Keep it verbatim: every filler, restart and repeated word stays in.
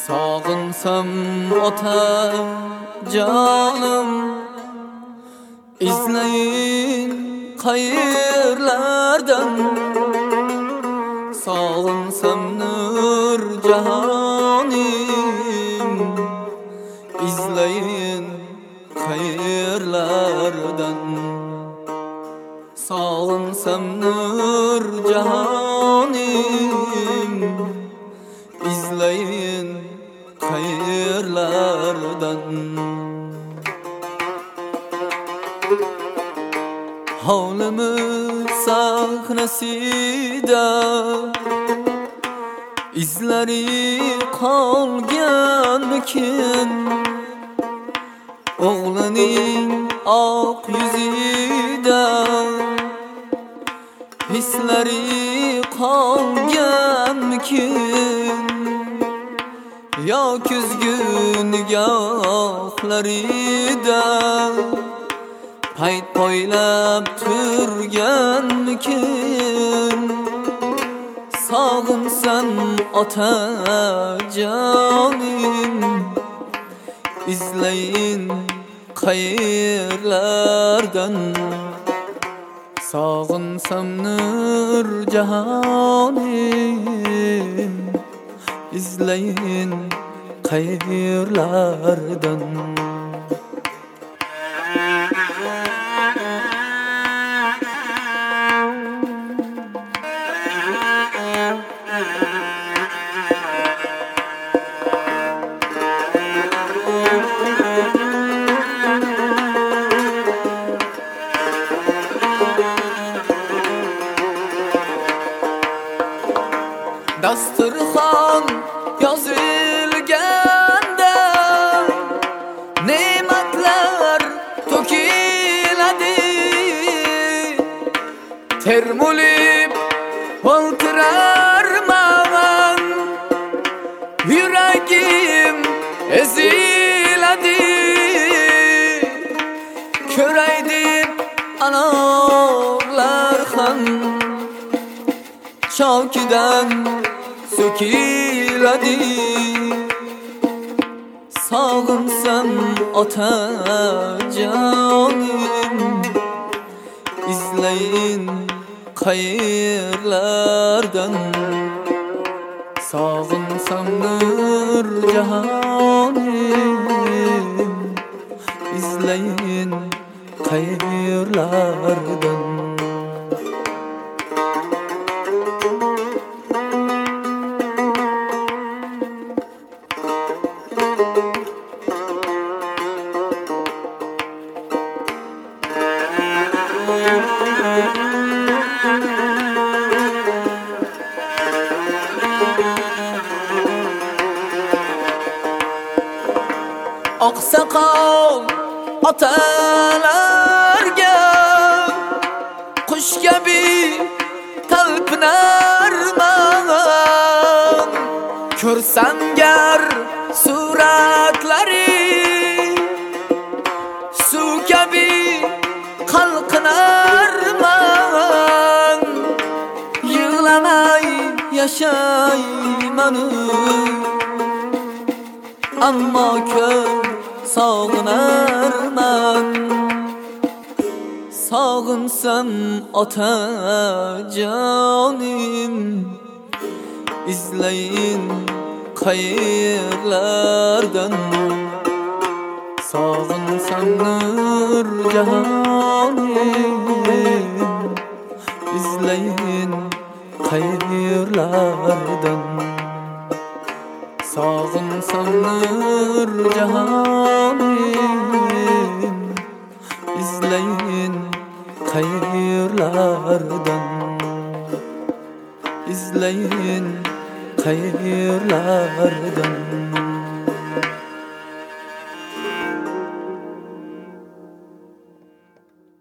Sog'insam ota canım, izleyin qayerlardan. Sog'insam nur cahanim, izleyin qayerlardan. Sog'insam nur cahanim, izleyin qayerlardan. Hovlimiz sahnasida izlari qolganmikin, o'g'lining oq yuzida hislari qolganmikin, yo kuzgun nigohlarida payt poylab turganmikin. Sog'insan ota jonim, izlayin qayerlardan. Sog'insam nur jahonim, izlayin qayerlardan. Dasturxon yozilganda ne'matlar to'kiladi, termulib o'ltirarman, yuragim eziladi. Ko'ray deb anorlar ham chokidan so'kiladi. Sog'insam ota jonim, izlayin qayerlardan. Sog'insam nur jahonim, izlayin qayerlardan. Oqsoqol otalarga qush kabi talpinarman, ko'rsam gar suratlari suv kabi qalqinarman. Yig'lamay yashayman, ammo ko'p sog'inarman. Sog'insam ota jonim, izlayin qayerlardan. Sog'insam nur jahonim, izlayin qayerlardan. Sog'insam nur jahonim, izlayin qayerlardan. Izlayin qayerlardan.